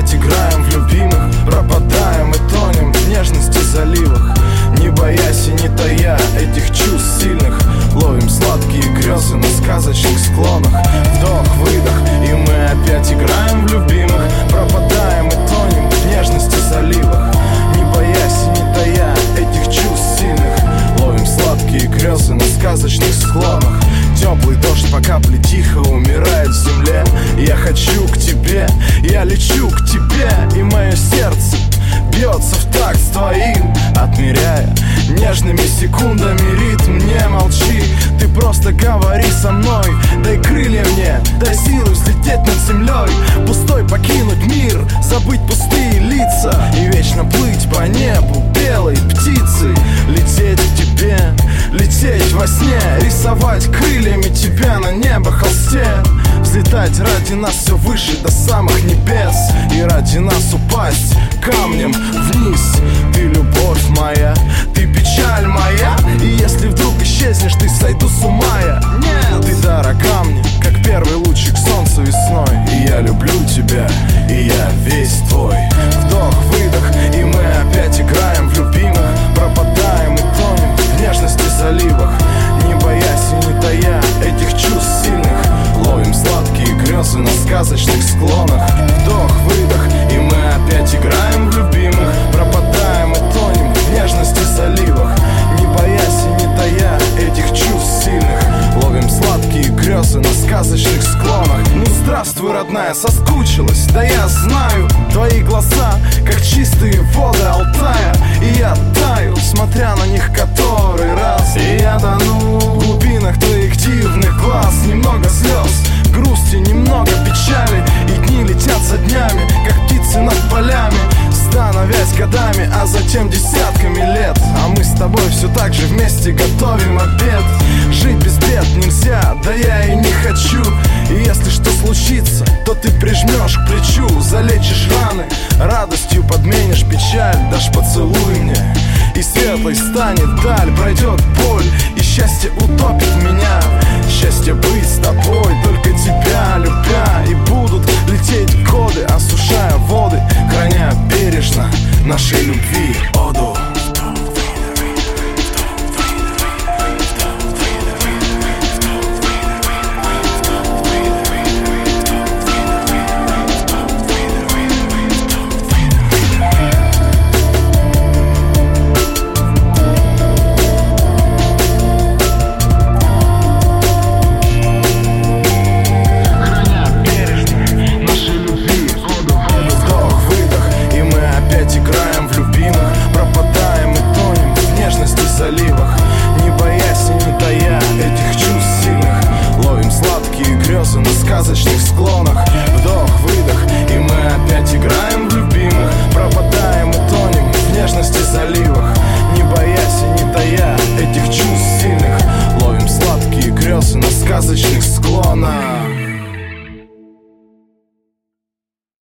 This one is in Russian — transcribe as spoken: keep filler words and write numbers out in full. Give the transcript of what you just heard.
опять играем в любимых, пропадаем и тонем в нежности заливах. Не боясь и не тая этих чувств сильных, ловим сладкие грезы на сказочных склонах. Вдох-выдох, и мы опять играем в любимых, пропадаем и тонем в нежности заливах. Не боясь и не тая этих чувств сильных, ловим сладкие грезы на сказочных склонах. Теплый дождь по капле тихо умирает в земле. Я хочу к тебе, я лечу к тебе, и мое сердце бьется в такт с твоим, отмеряя нежными секундами ритм. Не молчи, ты просто говори со мной. Дай крылья мне, дай силы взлететь над землей, пустой покинуть мир, забыть пустые лица и вечно плыть по небу белой птицей. Лететь к тебе, лететь во сне, рисовать крыльями тебя на небо холсте. Взлетать ради нас все выше до самых небес, и ради нас упасть камнем вниз. Ты любовь моя, ты печаль моя, и если вдруг исчезнешь, ты сойду с ума я. Нет, ты дорога мне, как первый лучик солнца весной. И я люблю тебя, и я весь твой. Вдох-выдох, и мы опять играем в любимых, пропадаем и тонем в нежности заливах. Не боясь и не тая этих чувств сильных, ловим сладкие грезы на сказочных склонах. Вдох-выдох, и мы опять играем в любимых, пропадаем и тонем в нежности заливах. Не боясь и не тая этих чувств сильных, ловим сладкие грезы на сказочных склонах. Ну здравствуй, родная, соскучилась, да я знаю. Твои глаза, как чистые воды Алтая, и я таю, смотря на них который раз. И я тону в глубинах твоих дивных глаз. Немного слез, грусти, немного печали, и дни летят за днями, как птицы над полями, становясь годами, а затем десятками лет. А мы с тобой все так же вместе готовим обед. Жить без бед нельзя, да я и не хочу. И если что случится, то ты прижмешь к плечу, залечишь раны, радостью подменишь печаль. Дашь поцелуй мне, и светлой станет даль. Пройдет боль, и счастье утопит меня. Счастье быть с тобой, только тебя любя. И буду